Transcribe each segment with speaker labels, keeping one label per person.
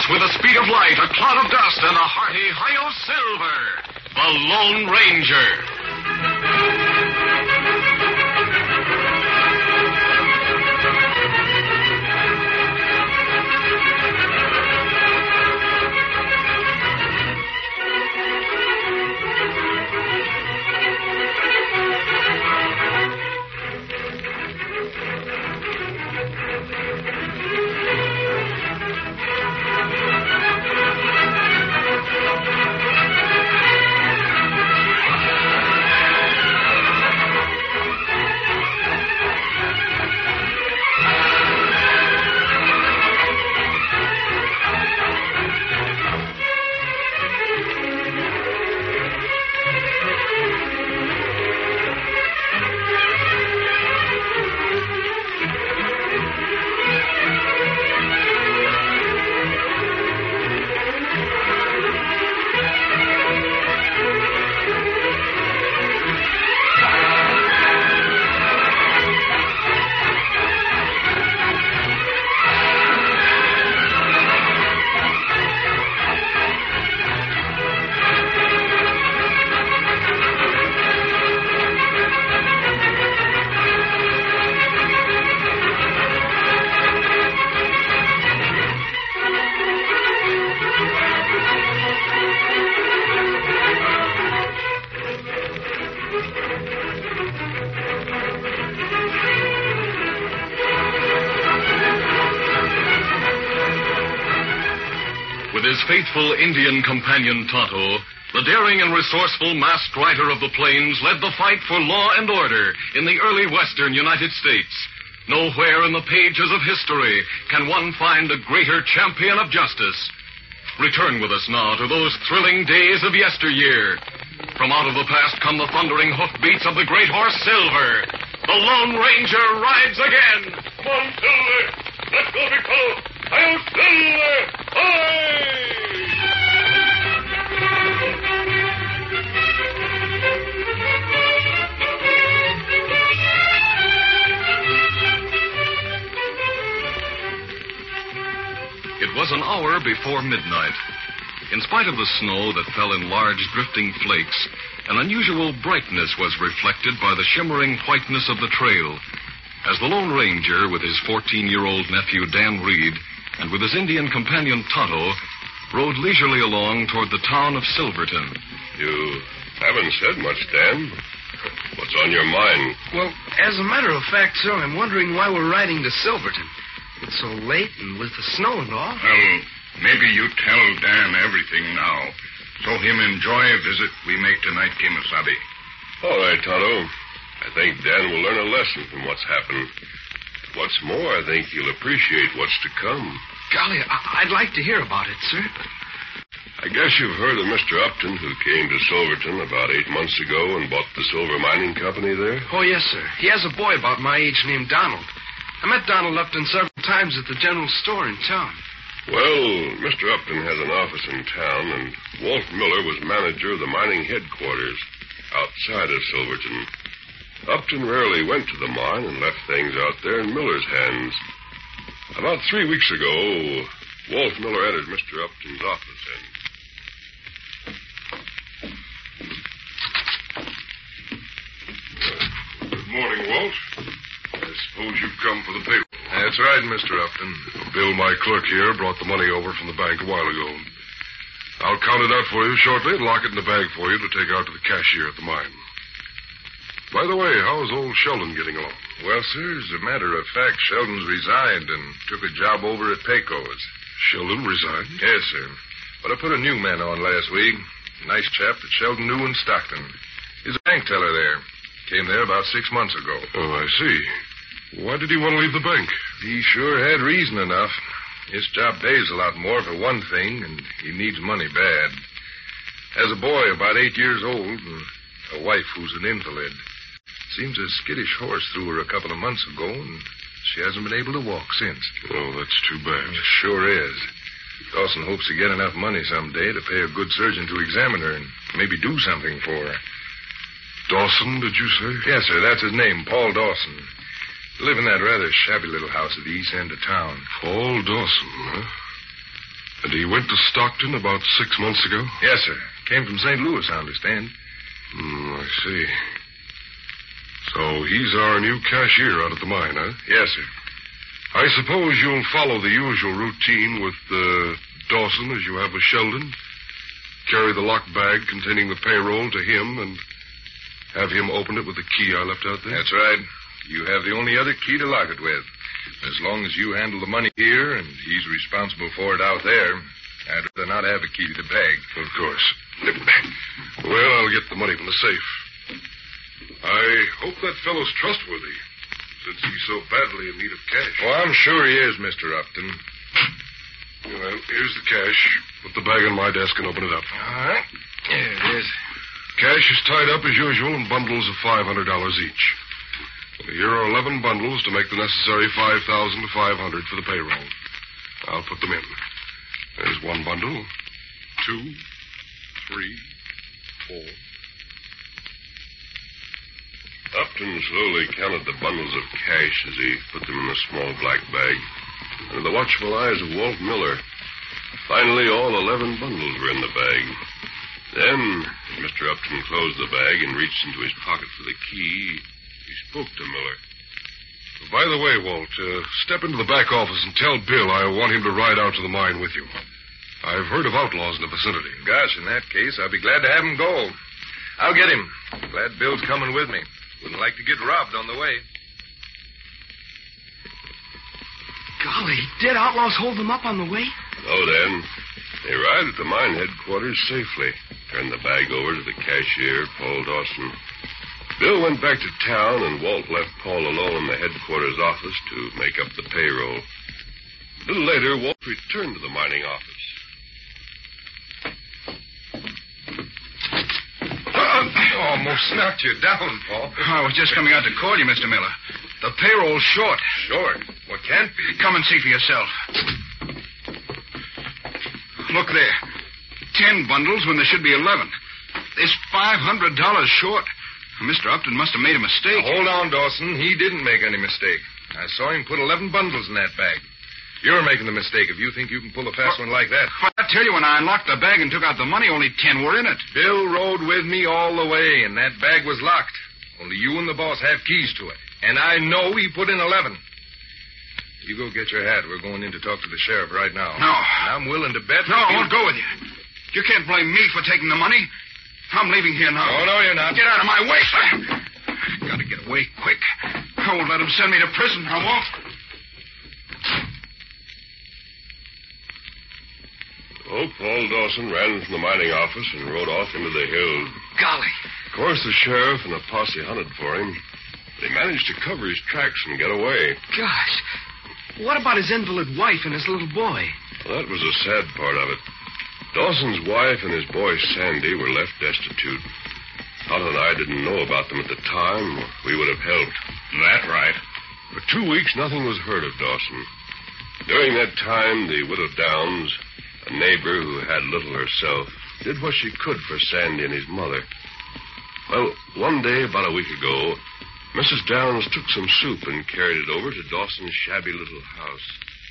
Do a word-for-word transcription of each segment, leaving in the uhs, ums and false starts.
Speaker 1: with the speed of light, a cloud of dust, and a hearty Hi-Yo Silver, the Lone Ranger. With his faithful Indian companion Tonto, the daring and resourceful masked rider of the plains led the fight for law and order in the early western United States. Nowhere in the pages of history can one find a greater champion of justice. Return with us now to those thrilling days of yesteryear. From out of the past come the thundering hoofbeats of the great horse Silver. The Lone Ranger rides again. Come on, Silver. Let's go, big fellow. Hi-Yo Silver! Hi! It was an hour before midnight. In spite of the snow that fell in large drifting flakes, an unusual brightness was reflected by the shimmering whiteness of the trail. As the Lone Ranger, with his fourteen-year-old nephew Dan Reed, and with his Indian companion Tonto, rode leisurely along toward the town of Silverton.
Speaker 2: You haven't said much, Dan. What's on your mind?
Speaker 3: Well, as a matter of fact, sir, I'm wondering why we're riding to Silverton. It's so late and with the snow and all.
Speaker 4: Well, maybe you tell Dan everything now, so him enjoy a visit we make tonight, Kemosabe.
Speaker 2: All right, Tonto. I think Dan will learn a lesson from what's happened. What's more, I think he'll appreciate what's to come.
Speaker 3: Golly, I- I'd like to hear about it, sir.
Speaker 2: I guess you've heard of Mister Upton, who came to Silverton about eight months ago and bought the silver mining company there?
Speaker 3: Oh, yes, sir. He has a boy about my age named Donald. I met Donald Upton several times at the general store in town.
Speaker 2: Well, Mister Upton has an office in town, and Walt Miller was manager of the mining headquarters outside of Silverton. Upton rarely went to the mine and left things out there in Miller's hands. About three weeks ago, Walt Miller entered Mister Upton's office and...
Speaker 4: Uh, good morning, Walt. I suppose you've come for the paper.
Speaker 5: That's right, Mister Upton. Bill, my clerk here, brought the money over from the bank a while ago. I'll count it out for you shortly and lock it in the bag for you to take out to the cashier at the mine. By the way, how's old Sheldon getting along?
Speaker 4: Well, sir, as a matter of fact, Sheldon's resigned and took a job over at Pecos.
Speaker 5: Sheldon resigned?
Speaker 4: Yes, sir. But I put a new man on last week. Nice chap that Sheldon knew in Stockton. He's a bank teller there. Came there about six months ago.
Speaker 5: Oh, I see. Why did he want to leave the bank?
Speaker 4: He sure had reason enough. His job pays a lot more for one thing, and he needs money bad. Has a boy about eight years old and a wife who's an invalid. Seems a skittish horse threw her a couple of months ago, and she hasn't been able to walk since.
Speaker 5: Oh, that's too bad.
Speaker 4: It sure is. Dawson hopes to get enough money someday to pay a good surgeon to examine her and maybe do something for her.
Speaker 5: Dawson, did you say?
Speaker 4: Yes, sir. That's his name, Paul Dawson. They live in that rather shabby little house at the east end of town.
Speaker 5: Paul Dawson, huh? And he went to Stockton about six months ago?
Speaker 4: Yes, sir. Came from Saint Louis, I understand.
Speaker 5: Hmm, I see. So he's our new cashier out at the mine, huh?
Speaker 4: Yes, sir.
Speaker 5: I suppose you'll follow the usual routine with uh, Dawson as you have with Sheldon. Carry the locked bag containing the payroll to him and have him open it with the key I left out there?
Speaker 4: That's right. You have the only other key to lock it with. As long as you handle the money here and he's responsible for it out there, I'd rather not have a key to the bag.
Speaker 5: Of course. Well, I'll get the money from the safe. I hope that fellow's trustworthy, since he's so badly in need of cash.
Speaker 4: Oh, I'm sure he is, Mister Upton.
Speaker 5: Well, here's the cash. Put the bag on my desk and open it up.
Speaker 4: All right. Here it is.
Speaker 5: Cash is tied up as usual in bundles of five hundred dollars each. Here are eleven bundles to make the necessary five thousand five hundred dollars for the payroll. I'll put them in. There's one bundle, two, three, four.
Speaker 2: Upton slowly counted the bundles of cash as he put them in the small black bag. Under the watchful eyes of Walt Miller, finally all eleven bundles were in the bag. Then, as Mister Upton closed the bag and reached into his pocket for the key, he spoke to Miller.
Speaker 5: By the way, Walt, uh, step into the back office and tell Bill I want him to ride out to the mine with you. I've heard of outlaws in the vicinity.
Speaker 4: Gosh, in that case, I'll be glad to have him go. I'll get him. Glad Bill's coming with me. Wouldn't like to get robbed on the way.
Speaker 3: Golly, did outlaws hold them up on the way?
Speaker 2: Oh, then, they arrived at the mine headquarters safely. Turned the bag over to the cashier, Paul Dawson. Bill went back to town, and Walt left Paul alone in the headquarters office to make up the payroll. A little later, Walt returned to the mining office.
Speaker 4: Almost knocked you down, Paul.
Speaker 6: I was just coming out to call you, Mister Miller. The payroll's short.
Speaker 4: Short? What can't be?
Speaker 6: Come and see for yourself. Look there. Ten bundles when there should be eleven. There's five hundred dollars short. Mister Upton must have made a mistake.
Speaker 4: Now, hold on, Dawson. He didn't make any mistake. I saw him put eleven bundles in that bag. You're making the mistake if you think you can pull a fast one like that.
Speaker 6: Well, I tell you, when I unlocked the bag and took out the money, only ten were in it.
Speaker 4: Bill rode with me all the way, and that bag was locked. Only you and the boss have keys to it. And I know he put in eleven. You go get your hat. We're going in to talk to the sheriff right now.
Speaker 6: No.
Speaker 4: And I'm willing to bet...
Speaker 6: No, I won't go with you. You can't blame me for taking the money. I'm leaving here now.
Speaker 4: Oh, no, you're not.
Speaker 6: Get out of my way. I gotta get away quick. I won't let him send me to prison. I won't.
Speaker 2: Oh, Paul Dawson ran from the mining office and rode off into the hills.
Speaker 3: Golly.
Speaker 2: Of course, the sheriff and a posse hunted for him. But he managed to cover his tracks and get away.
Speaker 3: Gosh. What about his invalid wife and his little boy?
Speaker 2: Well, that was the sad part of it. Dawson's wife and his boy, Sandy, were left destitute. Todd and I didn't know about them at the time. We would have helped.
Speaker 6: That's right.
Speaker 2: For two weeks, nothing was heard of Dawson. During that time, the widow Downs, a neighbor who had little herself, did what she could for Sandy and his mother. Well, one day, about a week ago, Missus Downs took some soup and carried it over to Dawson's shabby little house.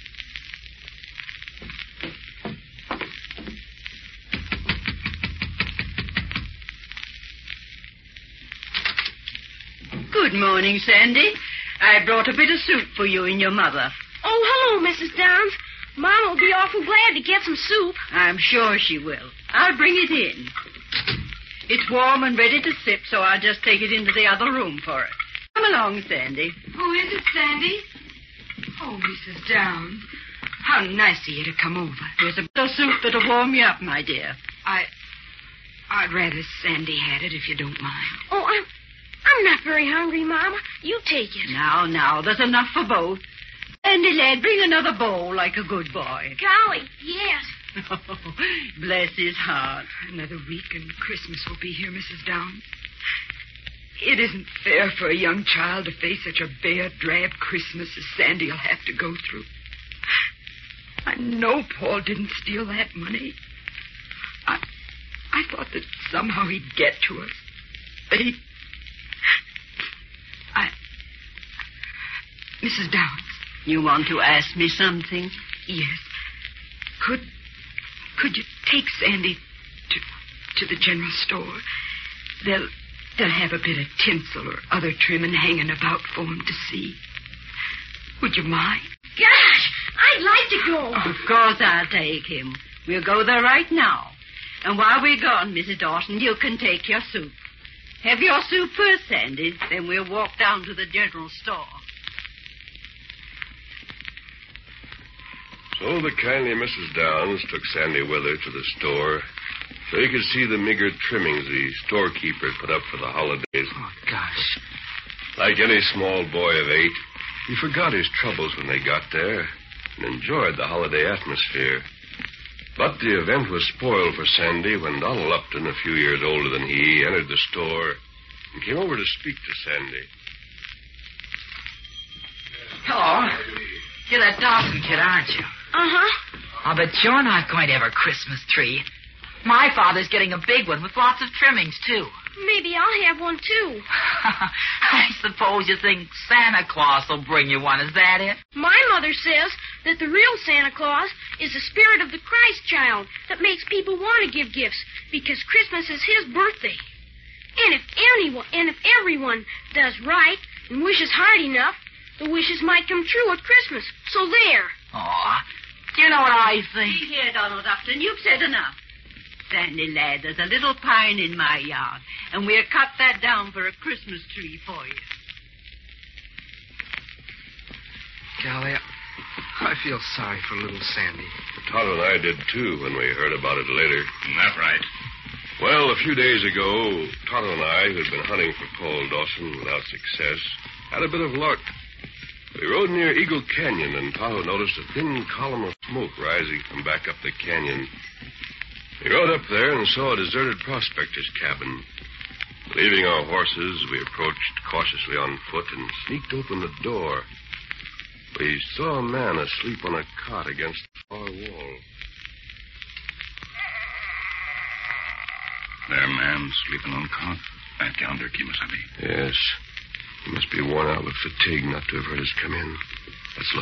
Speaker 7: Good morning, Sandy. I brought a bit of soup for you and your mother.
Speaker 8: Oh, hello, Missus Downs. Mom will be awful glad to get some soup.
Speaker 7: I'm sure she will. I'll bring it in. It's warm and ready to sip, so I'll just take it into the other room for it. Come along, Sandy.
Speaker 9: Who is it, Sandy? Oh, Missus Downs. How nice of you to come over.
Speaker 7: There's a bit of soup that'll warm you up, my dear.
Speaker 9: I... I'd rather Sandy had it, if you don't mind.
Speaker 8: Oh, I'm... I'm not very hungry, Mama. You take it.
Speaker 7: Now, now, there's enough for both. Sandy, lad, bring another bowl like a good boy.
Speaker 8: Golly, yes.
Speaker 7: Oh, bless his heart.
Speaker 9: Another week and Christmas will be here, Missus Downs. It isn't fair for a young child to face such a bare, drab Christmas as Sandy will have to go through. I know Paul didn't steal that money. I, I thought that somehow he'd get to us. But he... I... Missus Downs.
Speaker 7: You want to ask me something?
Speaker 9: Yes. Could Could you take Sandy to to the general store? They'll they'll have a bit of tinsel or other trimming hanging about for him to see. Would you mind?
Speaker 8: Gosh, I'd like to go.
Speaker 7: Of course I'll take him. We'll go there right now. And while we're gone, Missus Dawson, you can take your soup. Have your soup first, Sandy. Then we'll walk down to the general store.
Speaker 2: So the kindly Missus Downs took Sandy with her to the store so he could see the meager trimmings the storekeeper had put up for the holidays.
Speaker 3: Oh, gosh.
Speaker 2: Like any small boy of eight, he forgot his troubles when they got there and enjoyed the holiday atmosphere. But the event was spoiled for Sandy when Donald Upton, a few years older than he, entered the store and came over to speak to Sandy.
Speaker 10: Hello. You're that Dawson kid, aren't you?
Speaker 8: Uh-huh.
Speaker 10: I'll bet you're not going to have a Christmas tree. My father's getting a big one with lots of trimmings, too.
Speaker 8: Maybe I'll have one, too.
Speaker 10: I suppose you think Santa Claus will bring you one. Is that it?
Speaker 8: My mother says that the real Santa Claus is the spirit of the Christ child that makes people want to give gifts because Christmas is his birthday. And if anyone, and if everyone does right and wishes hard enough, the wishes might come true at Christmas. So there.
Speaker 10: Aw, you know what I think?
Speaker 7: See here, Donald Upton, you've said enough. Sandy, lad, there's a little pine in my yard, and we'll cut that down for a Christmas tree for you.
Speaker 3: Golly, I feel sorry for little Sandy.
Speaker 2: Todd and I did, too, when we heard about it later.
Speaker 6: That's right.
Speaker 2: Well, a few days ago, Todd and I, who had been hunting for Paul Dawson without success, had a bit of luck. We rode near Eagle Canyon, and Tonto noticed a thin column of smoke rising from back up the canyon. We rode up there and saw a deserted prospector's cabin. Leaving our horses, we approached cautiously on foot and sneaked open the door. We saw a man asleep on a cot against the far wall.
Speaker 6: There, man, sleeping on cot. Back yonder, Kimasabi.
Speaker 2: Yes. He must be worn out with fatigue not to have heard us come in. Let's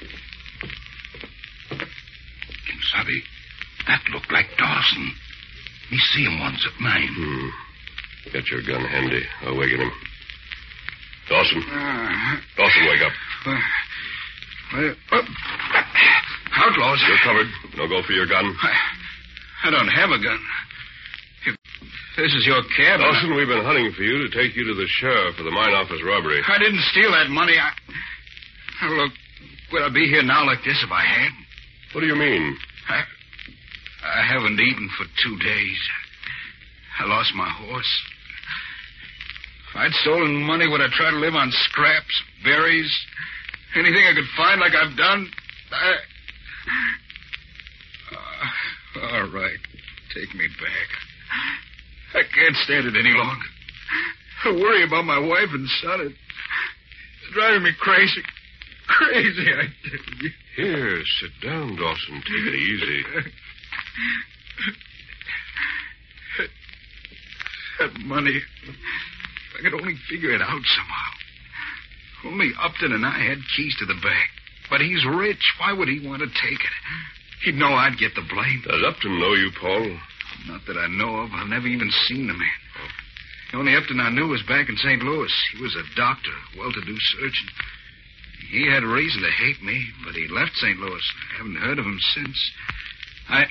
Speaker 2: look.
Speaker 6: Kimasabi, that looked like Dawson. Me see him once at mine.
Speaker 2: Hmm. Get your gun handy. I'll waken him. Dawson.
Speaker 6: Uh,
Speaker 2: Dawson, wake up.
Speaker 6: Uh, uh, outlaws.
Speaker 2: You're covered. No go for your gun.
Speaker 6: I, I don't have a gun. If this is your cabin...
Speaker 2: Dawson, we've been hunting for you to take you to the sheriff for the mine office robbery.
Speaker 6: I didn't steal that money. I... Oh, look, would I be here now like this if I had?
Speaker 2: What do you mean?
Speaker 6: I... I haven't eaten for two days. I lost my horse. If I'd stolen money, would I try to live on scraps, berries, anything I could find like I've done? I... Uh, all right. Take me back. I can't stand it any longer. I worry about my wife and son. It's driving me crazy. Crazy, I tell you.
Speaker 2: Here, sit down, Dawson. Take it easy.
Speaker 6: That money, if I could only figure it out somehow. Only Upton and I had keys to the bank. But he's rich. Why would he want to take it? He'd know I'd get the blame.
Speaker 2: Does Upton know you, Paul?
Speaker 6: Not that I know of. I've never even seen the man. Oh. The only Upton I knew was back in Saint Louis. He was a doctor, a well-to-do surgeon. He had reason to hate me, but he left Saint Louis. I haven't heard of him since. I...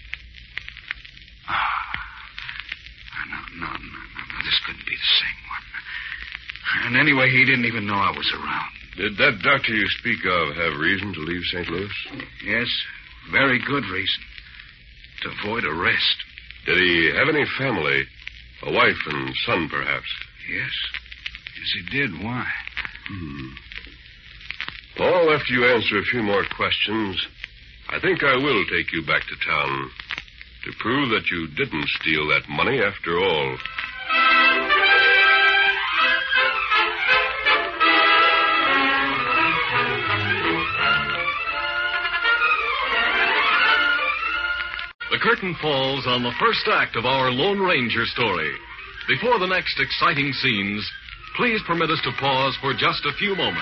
Speaker 6: No, no, no, no, no. This couldn't be the same one. And anyway, he didn't even know I was around.
Speaker 2: Did that doctor you speak of have reason to leave Saint Louis?
Speaker 6: Yes, very good reason. To avoid arrest.
Speaker 2: Did he have any family? A wife and son, perhaps?
Speaker 6: Yes. Yes, he did. Why?
Speaker 2: Hmm. Paul, after you answer a few more questions, I think I will take you back to town to prove that you didn't steal that money after all.
Speaker 1: The curtain falls on the first act of our Lone Ranger story. Before the next exciting scenes, please permit us to pause for just a few moments.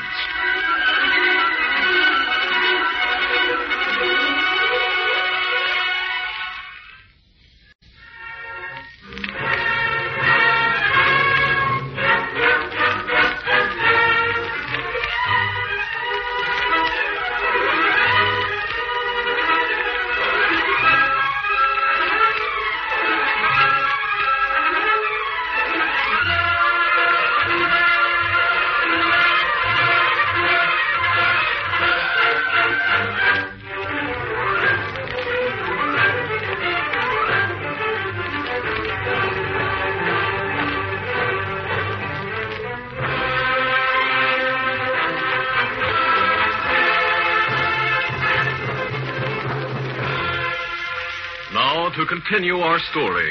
Speaker 1: to continue our story.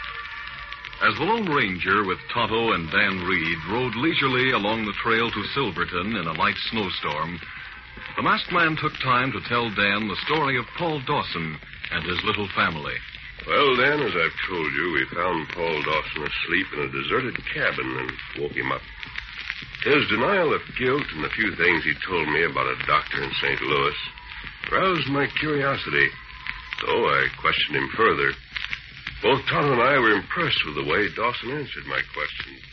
Speaker 1: As the Lone Ranger with Tonto and Dan Reed rode leisurely along the trail to Silverton in a light snowstorm, the masked man took time to tell Dan the story of Paul Dawson and his little family.
Speaker 2: Well, Dan, as I've told you, we found Paul Dawson asleep in a deserted cabin and woke him up. His denial of guilt and the few things he told me about a doctor in Saint Louis roused my curiosity, so I questioned him further. Both Tonto and I were impressed with the way Dawson answered my questions.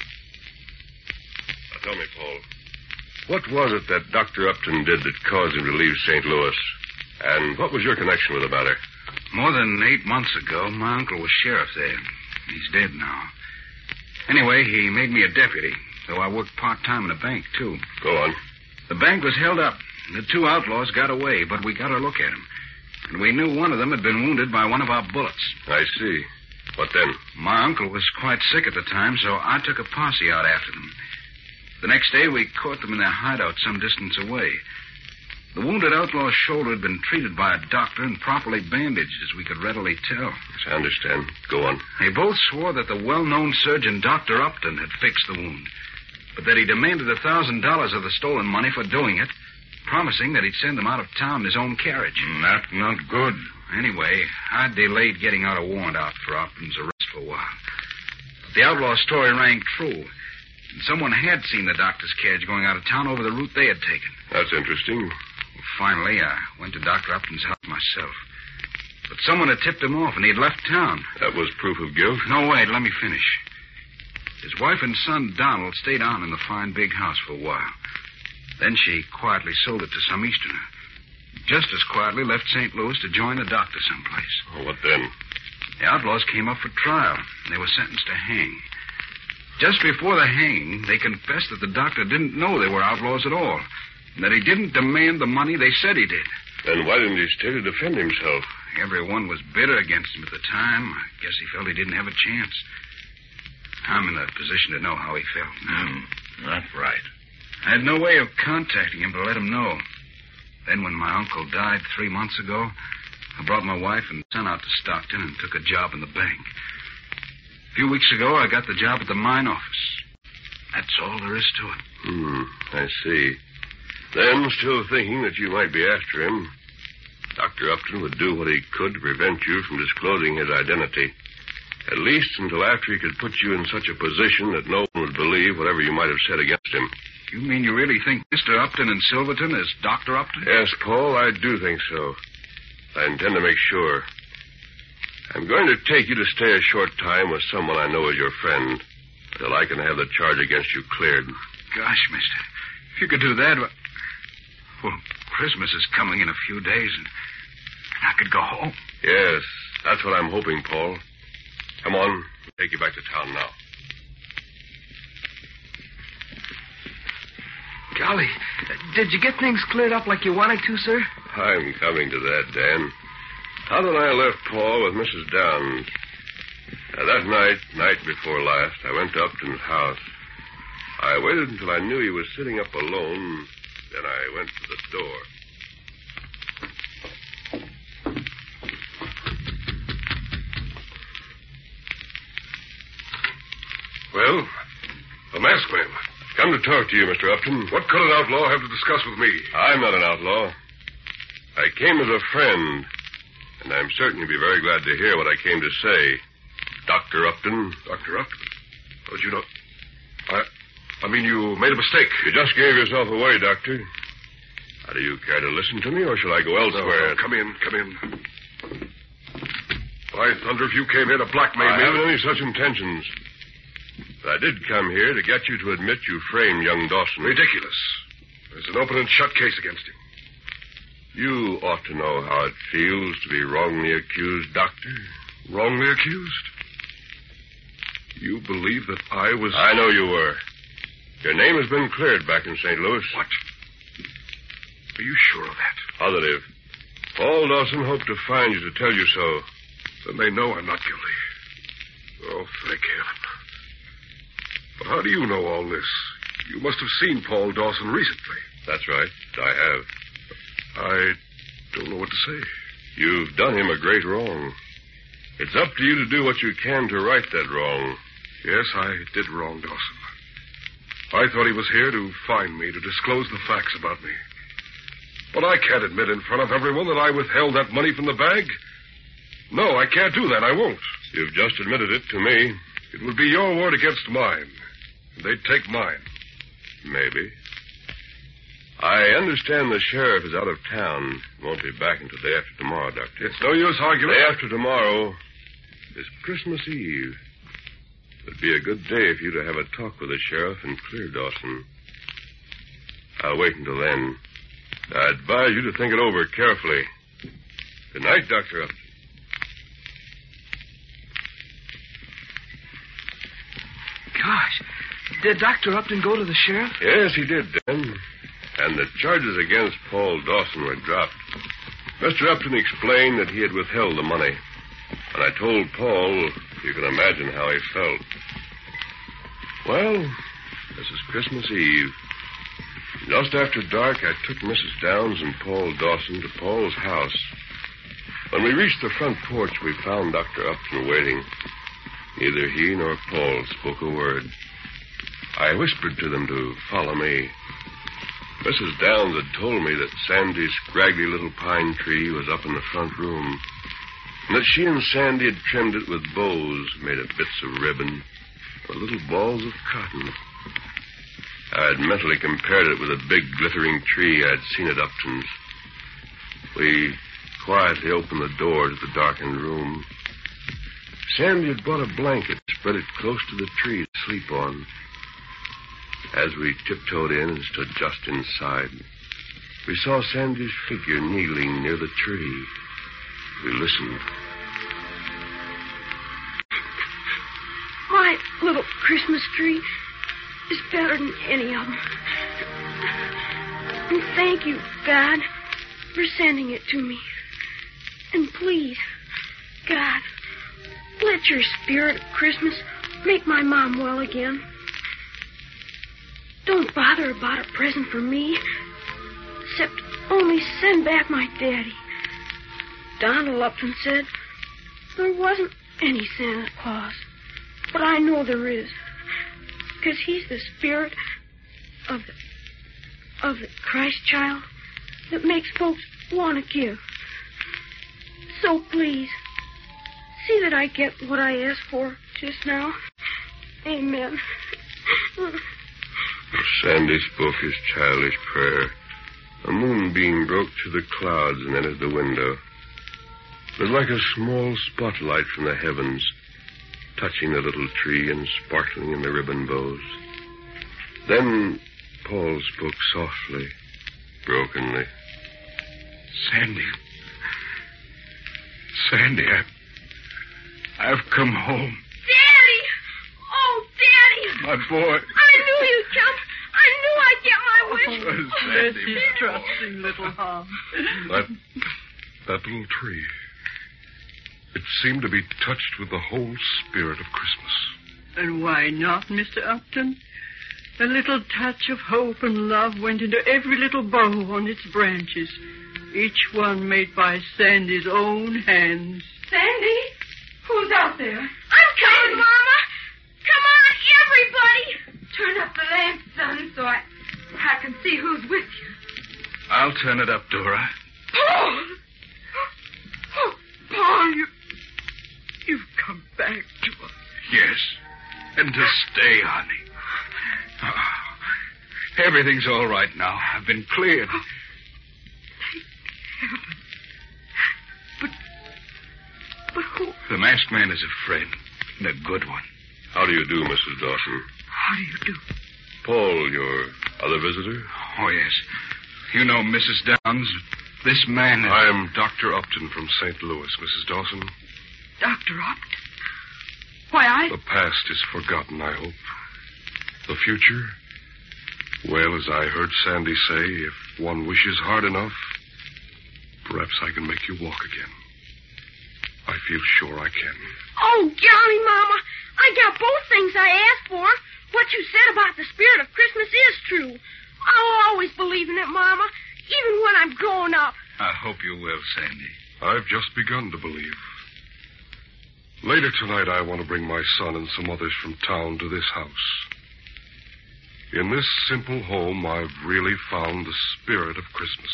Speaker 2: Now, tell me, Paul, what was it that Doctor Upton did that caused him to leave Saint Louis? And what was your connection with the matter?
Speaker 6: More than eight months ago, my uncle was sheriff there. He's dead now. Anyway, he made me a deputy, though I worked part-time in a bank, too.
Speaker 2: Go on.
Speaker 6: The bank was held up, and the two outlaws got away, but we got a look at them. And we knew one of them had been wounded by one of our bullets.
Speaker 2: I see. What then?
Speaker 6: My uncle was quite sick at the time, so I took a posse out after them. The next day, we caught them in their hideout some distance away. The wounded outlaw's shoulder had been treated by a doctor and properly bandaged, as we could readily tell.
Speaker 2: Yes, I understand. Go on.
Speaker 6: They both swore that the well-known surgeon, Doctor Upton, had fixed the wound, but that he demanded a thousand dollars of the stolen money for doing it, promising that he'd send them out of town in his own carriage.
Speaker 4: Not, not good.
Speaker 6: Anyway, I delayed getting out a warrant out for Upton's arrest for a while. The outlaw's story rang true, and someone had seen the doctor's carriage going out of town over the route they had taken.
Speaker 2: That's interesting.
Speaker 6: Finally, I went to Doctor Upton's house myself. But someone had tipped him off, and he'd left town.
Speaker 2: That was proof of guilt?
Speaker 6: No, wait, let me finish. His wife and son, Donald, stayed on in the fine big house for a while. Then she quietly sold it to some Easterner. Just as quietly left Saint Louis to join the doctor someplace.
Speaker 2: Oh, what then?
Speaker 6: The outlaws came up for trial, and they were sentenced to hang. Just before the hanging, they confessed that the doctor didn't know they were outlaws at all, and that he didn't demand the money they said he did.
Speaker 2: Then why didn't he stay to defend himself?
Speaker 6: Everyone was bitter against him at the time. I guess he felt he didn't have a chance. I'm in a position to know how he felt now.
Speaker 4: Mm, that's right.
Speaker 6: I had no way of contacting him to let him know. Then when my uncle died three months ago, I brought my wife and son out to Stockton and took a job in the bank. A few weeks ago, I got the job at the mine office. That's all there is to it.
Speaker 2: Hmm, I see. Then, still thinking that you might be after him, Doctor Upton would do what he could to prevent you from disclosing his identity. At least until after he could put you in such a position that no one would believe whatever you might have said against him.
Speaker 6: You mean you really think Mister Upton in Silverton is Doctor Upton?
Speaker 2: Yes, Paul, I do think so. I intend to make sure. I'm going to take you to stay a short time with someone I know is your friend, until I can have the charge against you cleared.
Speaker 6: Gosh, mister, if you could do that... Well, Christmas is coming in a few days, and I could go home.
Speaker 2: Yes, that's what I'm hoping, Paul. Come on, I'll take you back to town now.
Speaker 3: Golly, did you get things cleared up like you wanted to, sir?
Speaker 2: I'm coming to that, Dan. Todd and I left Paul with Missus Downs. Now, that night, night before last, I went to Upton's house. I waited until I knew he was sitting up alone. Then I went to the door.
Speaker 5: Well, the masked man.
Speaker 2: Come to talk to you, Mister Upton.
Speaker 5: What could an outlaw have to discuss with me?
Speaker 2: I'm not an outlaw. I came as a friend, and I'm certain you'll be very glad to hear what I came to say. Doctor Upton.
Speaker 5: Doctor Upton? How did you know? I... I mean, you made a mistake.
Speaker 2: You just gave yourself away, Doctor. Now, do you care to listen to me, or shall I go elsewhere?
Speaker 5: No, no, come in, come in. By thunder, if you came here to blackmail
Speaker 2: I
Speaker 5: me...
Speaker 2: I haven't any such intentions. But I did come here to get you to admit you framed young Dawson.
Speaker 5: Ridiculous. There's an open and shut case against him.
Speaker 2: You ought to know how it feels to be wrongly accused, Doctor.
Speaker 5: Wrongly accused? You believe that I was...
Speaker 2: I know you were. Your name has been cleared back in Saint Louis.
Speaker 5: What? Are you sure of that?
Speaker 2: Positive. Paul Dawson hoped to find you to tell you so.
Speaker 5: Then they know I'm not guilty. Oh, thank heaven. But how do you know all this? You must have seen Paul Dawson recently.
Speaker 2: That's right. I have.
Speaker 5: I don't know what to say.
Speaker 2: You've done him a great wrong. It's up to you to do what you can to right that wrong.
Speaker 5: Yes, I did wrong, Dawson. I thought he was here to find me, to disclose the facts about me. But I can't admit in front of everyone that I withheld that money from the bag. No, I can't do that. I won't.
Speaker 2: You've just admitted it to me.
Speaker 5: It would be your word against mine. They'd take mine.
Speaker 2: Maybe. I understand the sheriff is out of town. Won't be back until day after tomorrow, Doctor.
Speaker 5: It's no use arguing.
Speaker 2: Day after tomorrow is Christmas Eve. It'd be a good day for you to have a talk with the sheriff and clear Dawson. I'll wait until then. I advise you to think it over carefully. Good night, Doctor Upton.
Speaker 3: Gosh, did Doctor Upton go to the sheriff?
Speaker 2: Yes, he did, Dan. And the charges against Paul Dawson were dropped. Mister Upton explained that he had withheld the money. When I told Paul, you can imagine how he felt. Well, this is Christmas Eve. Just after dark, I took Missus Downs and Paul Dawson to Paul's house. When we reached the front porch, we found Doctor Upton waiting. Neither he nor Paul spoke a word. I whispered to them to follow me. Missus Downs had told me that Sandy's scraggly little pine tree was up in the front room, and that she and Sandy had trimmed it with bows made of bits of ribbon or little balls of cotton. I had mentally compared it with a big glittering tree I'd seen at Upton's. We quietly opened the door to the darkened room. Sandy had brought a blanket, spread it close to the tree to sleep on. As we tiptoed in and stood just inside, we saw Sandy's figure kneeling near the tree. We listened.
Speaker 8: My little Christmas tree is better than any of them. And thank you, God, for sending it to me. And please, God, let your spirit of Christmas make my mom well again. Don't bother about a present for me, except only send back my daddy. Donald Upton said there wasn't any Santa Claus, but I know there is, because he's the spirit of the, of the Christ child that makes folks want to give. So please, see that I get what I asked for just now. Amen.
Speaker 2: Sandy spoke his childish prayer. A moonbeam broke through the clouds and entered the window. It was like a small spotlight from the heavens, touching the little tree and sparkling in the ribbon bows. Then Paul spoke softly, brokenly.
Speaker 6: Sandy. Sandy, I, I've come home.
Speaker 8: Daddy! Oh, Daddy!
Speaker 6: My boy.
Speaker 8: I knew you'd come. I knew I'd get my wish.
Speaker 6: Oh,
Speaker 7: Bless
Speaker 6: Sandy.
Speaker 7: his trusting little heart.
Speaker 5: That, that little tree, it seemed to be touched with the whole spirit of Christmas.
Speaker 7: And why not, Mister Upton? A little touch of hope and love went into every little bow on its branches, each one made by Sandy's own hands.
Speaker 9: Sandy? Who's out there?
Speaker 8: I'm coming, Mama. Come on, everybody.
Speaker 9: Turn up the lamp, son, so I, I can see who's with you.
Speaker 6: I'll turn it up, Dora.
Speaker 9: Paul! Oh, Paul, you,
Speaker 6: You've come back to us. Yes, and to stay, honey. Oh, everything's all right now. I've been cleared.
Speaker 9: Oh, thank heaven. But, but who...
Speaker 6: The masked man is a friend, and a good one.
Speaker 2: How do you do, Missus Dawson?
Speaker 9: How do you do?
Speaker 2: Paul, your other visitor?
Speaker 6: Oh, yes. You know Missus Downs. This man is...
Speaker 5: I'm Doctor Upton from Saint Louis, Missus Dawson.
Speaker 9: Doctor Upton? Why, I...
Speaker 5: The past is forgotten, I hope. The future? Well, as I heard Sandy say, if one wishes hard enough, perhaps I can make you walk again. I feel sure I can.
Speaker 8: Oh, golly, Mama. I got both things I asked for. What you said about the spirit of Christmas is true. I'll always believe in it, Mama, even when I'm grown up.
Speaker 6: I hope you will, Sandy.
Speaker 5: I've just begun to believe. Later tonight, I want to bring my son and some others from town to this house. In this simple home, I've really found the spirit of Christmas.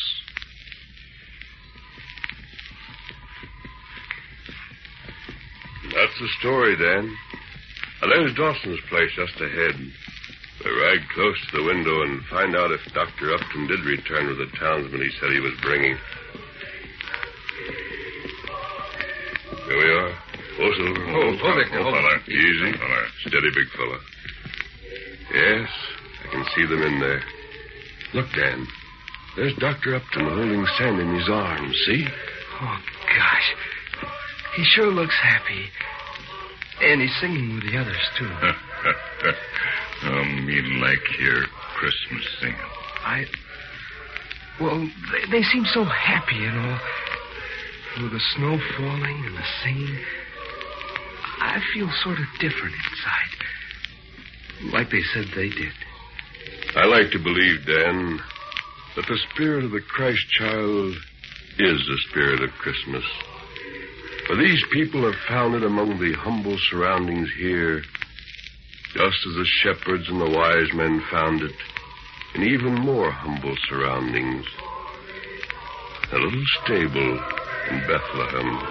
Speaker 2: That's the story, Dan. Now, there's Dawson's place just ahead. We'll ride close to the window and find out if Doctor Upton did return with the townsman he said he was bringing. Here we are. Whoa, Silver.
Speaker 4: Oh, hold it, hold
Speaker 2: fella.
Speaker 4: it.
Speaker 2: Easy. Fella. Steady, big fella. Yes, I can see them in there. Look, Dan. There's Doctor Upton holding Sandy in his arms, see?
Speaker 3: Oh, gosh. He sure looks happy. And he's singing with the others, too.
Speaker 11: Oh, me like your Christmas singing.
Speaker 3: I... Well, they, they seem so happy, you know. With the snow falling and the singing. I feel sort of different inside. Like they said they did.
Speaker 2: I like to believe, Dan, that the spirit of the Christ child is the spirit of Christmas. For these people have found it among the humble surroundings here, just as the shepherds and the wise men found it in even more humble surroundings. A little stable in Bethlehem.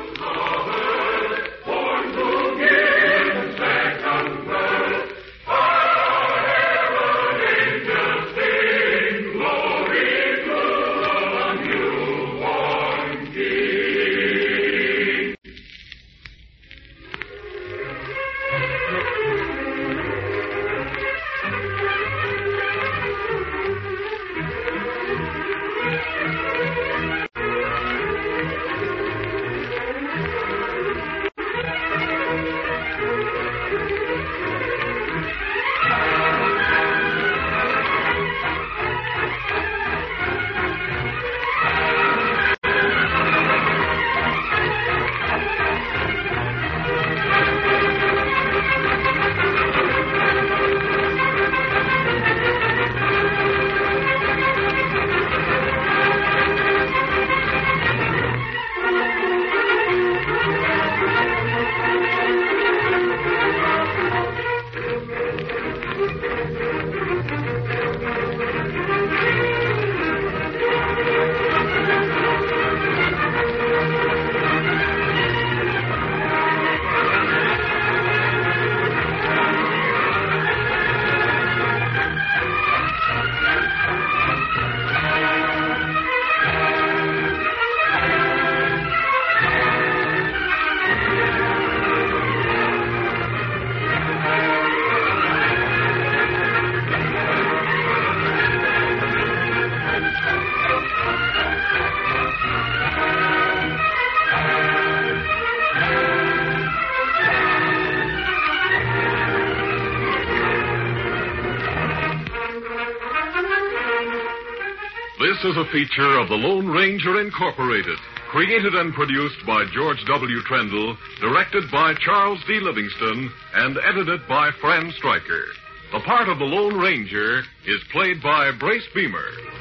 Speaker 1: This is a feature of the Lone Ranger Incorporated, created and produced by George W. Trendle, directed by Charles D. Livingston, and edited by Fran Stryker. The part of the Lone Ranger is played by Brace Beamer.